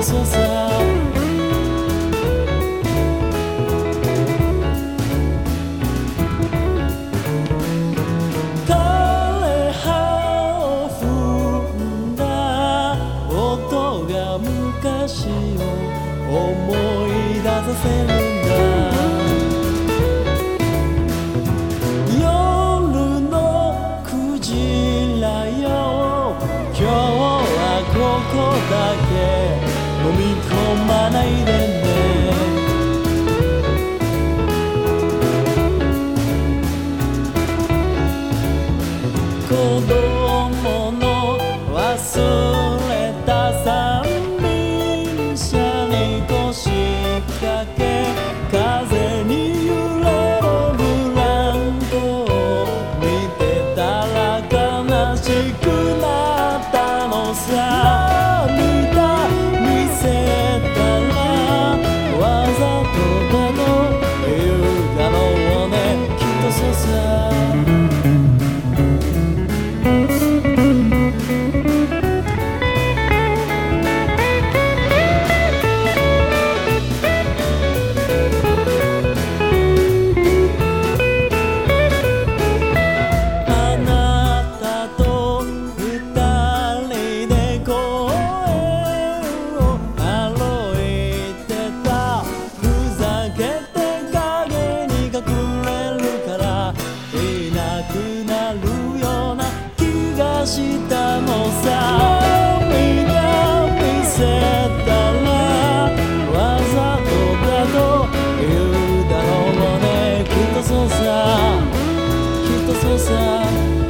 そうさ。枯葉を踏んだ音が昔を思い出させるんだ。夜のクジラよ、今日はここだけ飲み込まないでね。子供の忘れた三輪車に腰掛け、風に揺れるブランコを見てたら悲しくなったのさ。涙見せたらわざとだと言うだろうね、きっとそうさ。したのさ。涙見せたらわざとだと言うだろうね、きっとそうさ、きっとそうさ。